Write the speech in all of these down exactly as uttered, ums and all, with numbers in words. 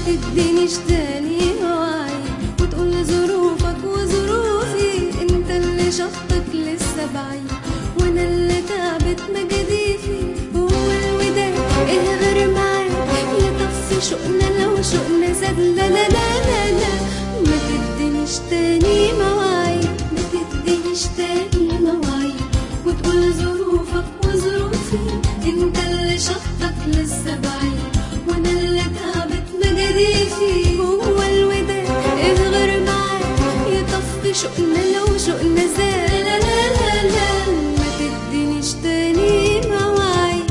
تدينيش تاني مواعيد وتقول ظروفك وظروفي. انت اللي شطك لسه بعيد وانا اللي تعبت مجاديفي. هو الوداع ايه غير معاك يطفي شوقنا لو شوقنا زاد؟ لا لا لا لا لا ما تدينيش تاني مواعيد ما تدينيش تاني مواعيد وتقول ظروفك وظروفي. انت اللي شطك لسه بعيد وانا اللي تعبت مجاديفي. هو الوداع ايه غير معاك يطفي شوقنا لو شوقنا زاد؟ لا لا لا لا ما تدينيش تاني مواعيد.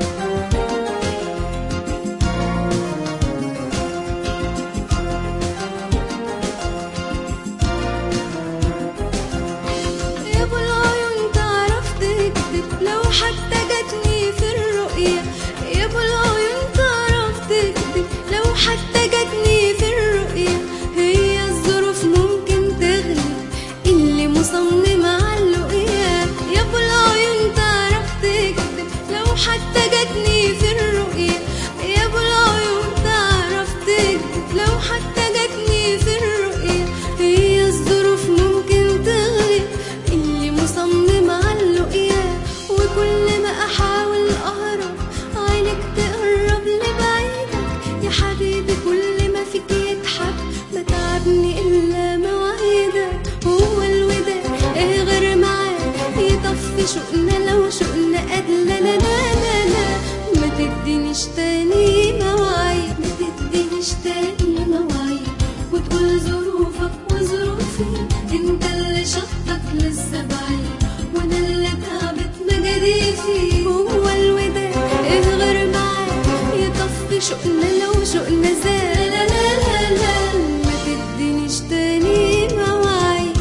يا ابو العيون تعرف تكذب لو حتى جاتني في الرؤية. يا ابو العيون تعرف تكذب لو حتى جاتني في الرؤية. هي الظروف ممكن تغلب اللي مصمم على اللقيا. يا ابو العيون تعرف تكذب لو حتى جاتني في الرؤية. يا ابو العيون تعرف تكذب لو حتى جاتني في الرؤية. هي الظروف ممكن تغلب اللي مصمم على اللقيا. وكل ما احاول اهرب عينك تقرب لبعيدك. يا حبيبي كل ما فيك يتحب ما تعبني الا مواعيدك. هو الوداع ايه غير معاك يطفي شوقنا لو شوقنا قد؟ لا لا لا لا لا ما تدينيش تاني مواعيد ما تدينيش تاني مواعيد وتقول ظروفك وظروفي. انت اللي شطك لسه بعيد وانا اللي تعبت مجاديفي. هو الوداع ايه غير معاك يطفي شوقنا لو شوقنا زاد؟ لا لا لا لا ما تدينيش تاني مواعيد.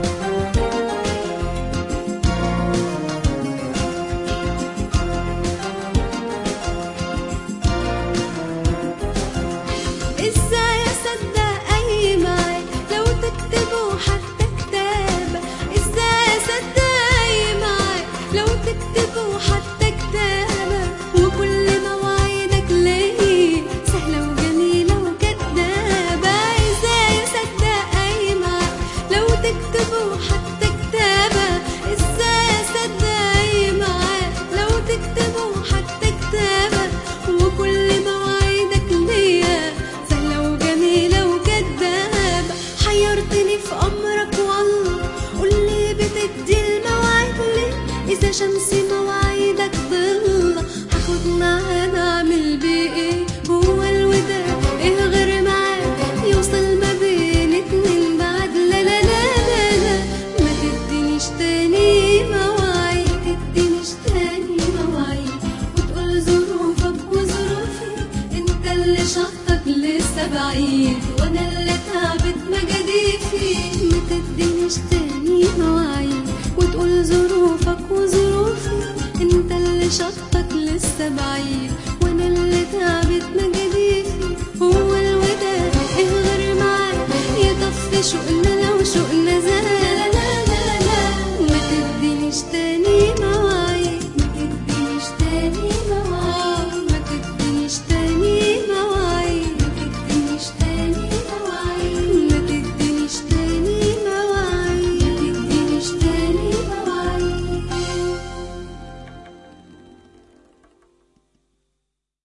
ازاي اصدق اي معاك لو تكتبوا حتى كتابة؟ ازاي اصدق اي معاك لو تكتبوا حتى كتابة؟ وكل مواعيدك ليه سهلة وجميلة وكدابة. ازاي اصدق اي معاك لو تكتبوا حتى كتابة؟ ازاي اصدق اي معاك لو تكتبوا حتى كتابة؟ وكل مواعيدك ليا سهلة وجميلة وكدابة. حيرتني في امرك والله قولي بتدي المواعيد ليه؟ اذا شمس مواعيدك ضلة هاخد معانا اعمل بيه ايه؟ هو الوداع ايه غير معاك يوصل ما بين اتنين بعد؟ لا لا لا لا لا ما تدينيش تاني مواعيد تدينيش تاني مواعيد وتقول ظروفك وظروفي. انت اللي شطك لسه بعيد وانا اللي تعبت مجاديفي. ما تدينيش تاني مواعيد وتقول ظروفك وظروفي. انت اللي شطك لسه بعيد وانا اللي